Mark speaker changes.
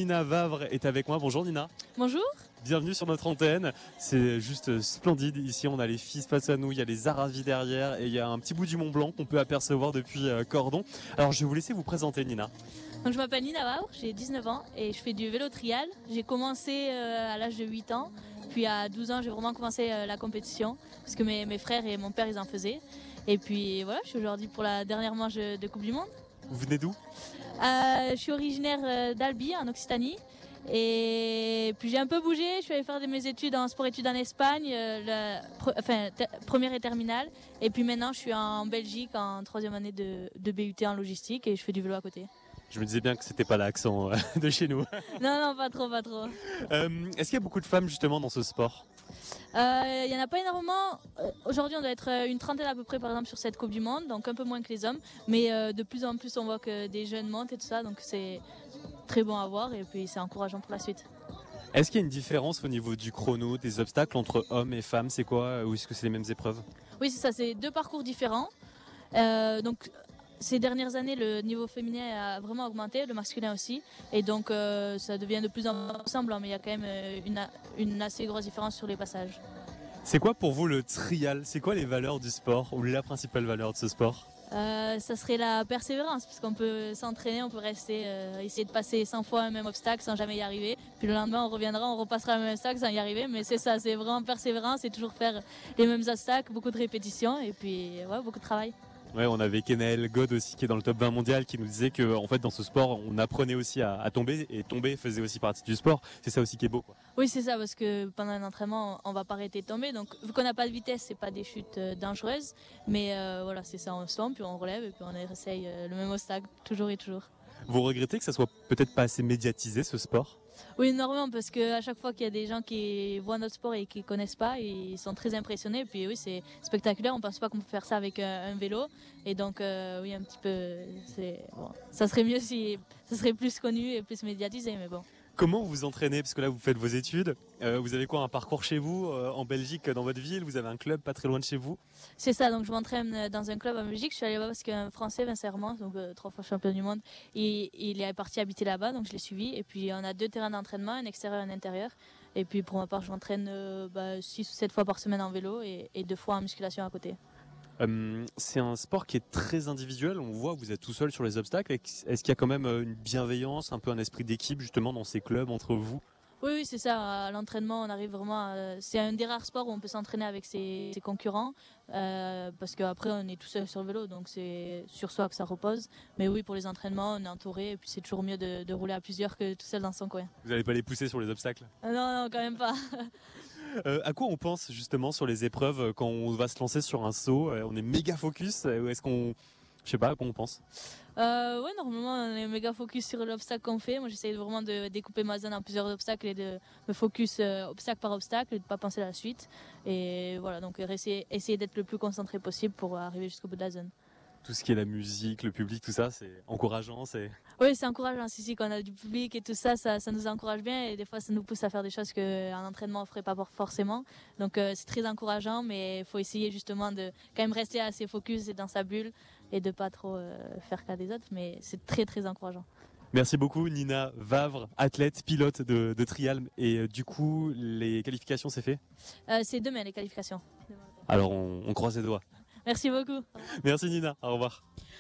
Speaker 1: Nina Vavre est avec moi. Bonjour Nina.
Speaker 2: Bonjour.
Speaker 1: Bienvenue sur notre antenne. C'est juste splendide. Ici, on a les FIS face à nous, il y a les Aravis derrière et il y a un petit bout du Mont Blanc qu'on peut apercevoir depuis Cordon. Alors, je vais vous laisser vous présenter, Nina.
Speaker 2: Donc, je m'appelle Nina Vavre, j'ai 19 ans et je fais du vélo trial. J'ai commencé à l'âge de 8 ans. Puis à 12 ans, j'ai vraiment commencé la compétition parce que mes frères et mon père, ils en faisaient. Et puis voilà, je suis aujourd'hui pour la dernière manche de Coupe du Monde.
Speaker 1: Vous venez d'où ?
Speaker 2: Je suis originaire d'Albi, en Occitanie. Et puis j'ai un peu bougé, je suis allée faire mes études en sport-études en Espagne, première et terminale. Et puis maintenant, je suis en Belgique en 3e année de BUT en logistique et je fais du vélo à côté.
Speaker 1: Je me disais bien que c'était pas l'accent de chez nous.
Speaker 2: Non, pas trop.
Speaker 1: Est-ce qu'il y a beaucoup de femmes justement dans ce sport ?
Speaker 2: Il y en a pas énormément. Aujourd'hui, on doit être une trentaine à peu près, par exemple, sur cette Coupe du Monde, donc un peu moins que les hommes. Mais de plus en plus, on voit que des jeunes montent et tout ça, donc c'est très bon à voir et puis c'est encourageant pour la suite.
Speaker 1: Est-ce qu'il y a une différence au niveau du chrono, des obstacles entre hommes et femmes ? C'est quoi ? Ou est-ce que c'est les mêmes épreuves ?
Speaker 2: Oui, c'est ça, c'est deux parcours différents. Donc ces dernières années, le niveau féminin a vraiment augmenté, le masculin aussi. Et donc ça devient de plus en plus semblant, mais il y a quand même une assez grosse différence sur les passages.
Speaker 1: C'est quoi pour vous le trial ? C'est quoi les valeurs du sport ou la principale valeur de ce sport ?
Speaker 2: Ça serait la persévérance, parce qu'on peut s'entraîner, on peut rester, essayer de passer 100 fois un même obstacle sans jamais y arriver. Puis le lendemain, on reviendra, on repassera le même obstacle sans y arriver. Mais c'est ça, c'est vraiment persévérance, c'est toujours faire les mêmes obstacles, beaucoup de répétitions et puis ouais, beaucoup de travail.
Speaker 1: Ouais, on avait Kenaël God aussi qui est dans le top 20 mondial qui nous disait que en fait dans ce sport on apprenait aussi à tomber et tomber faisait aussi partie du sport. C'est ça aussi qui est beau, quoi.
Speaker 2: Oui, c'est ça, parce que pendant un entraînement on va pas arrêter de tomber, donc vu qu'on n'a pas de vitesse, c'est pas des chutes dangereuses, mais voilà, c'est ça, on se tombe puis on relève et puis on essaye le même obstacle toujours et toujours.
Speaker 1: Vous regrettez que ça soit peut-être pas assez médiatisé ce sport ?
Speaker 2: Oui, énormément, parce que à chaque fois qu'il y a des gens qui voient notre sport et qui connaissent pas, ils sont très impressionnés. Et puis oui, c'est spectaculaire. On pense pas qu'on peut faire ça avec un vélo. Et donc oui, un petit peu, ça serait mieux si ça serait plus connu et plus médiatisé, mais bon.
Speaker 1: Comment vous vous entraînez ? Parce que là vous faites vos études. Vous avez quoi, un parcours chez vous, en Belgique, dans votre ville ? Vous avez un club pas très loin de chez vous ?
Speaker 2: C'est ça, donc je m'entraîne dans un club en Belgique. Je suis allée là-bas parce qu'un Français, Vincent Hermans, donc 3 fois champion du monde, il est parti habiter là-bas, donc je l'ai suivi. Et puis on a 2 terrains d'entraînement, un extérieur et un intérieur. Et puis pour ma part, je m'entraîne 6 ou 7 fois par semaine en vélo et 2 fois en musculation à côté.
Speaker 1: C'est un sport qui est très individuel. On voit que vous êtes tout seul sur les obstacles. Est-ce qu'il y a quand même une bienveillance, un peu un esprit d'équipe justement dans ces clubs entre vous ?
Speaker 2: Oui, c'est ça. À l'entraînement, on arrive vraiment. C'est un des rares sports où on peut s'entraîner avec ses concurrents, parce qu'après on est tout seul sur le vélo, donc c'est sur soi que ça repose. Mais oui, pour les entraînements, on est entouré, et puis c'est toujours mieux de rouler à plusieurs que tout seul dans son coin.
Speaker 1: Vous n'allez pas les pousser sur les obstacles ?
Speaker 2: Non, quand même pas.
Speaker 1: À quoi on pense justement sur les épreuves quand on va se lancer sur un saut ? On est méga focus ou est-ce qu'on... Je sais pas, à quoi on pense ?
Speaker 2: Ouais, normalement, on est méga focus sur l'obstacle qu'on fait. Moi, j'essaie vraiment de découper ma zone en plusieurs obstacles et de me focus obstacle par obstacle et de pas penser à la suite. Et voilà, donc essayer d'être le plus concentré possible pour arriver jusqu'au bout de la zone.
Speaker 1: Tout ce qui est la musique, le public, tout ça, c'est encourageant, c'est...
Speaker 2: Oui, c'est encourageant. Si, quand on a du public et tout ça, ça nous encourage bien et des fois, ça nous pousse à faire des choses qu'un entraînement ne ferait pas forcément. Donc, c'est très encourageant, mais il faut essayer justement de quand même rester assez focus et dans sa bulle et de pas trop faire cas des autres, mais c'est très, très encourageant.
Speaker 1: Merci beaucoup Nina Vavre, athlète, pilote de trial. Et du coup, les qualifications, c'est fait ?
Speaker 2: C'est demain, les qualifications.
Speaker 1: Alors, on croise les doigts.
Speaker 2: Merci beaucoup.
Speaker 1: Merci Nina, au revoir.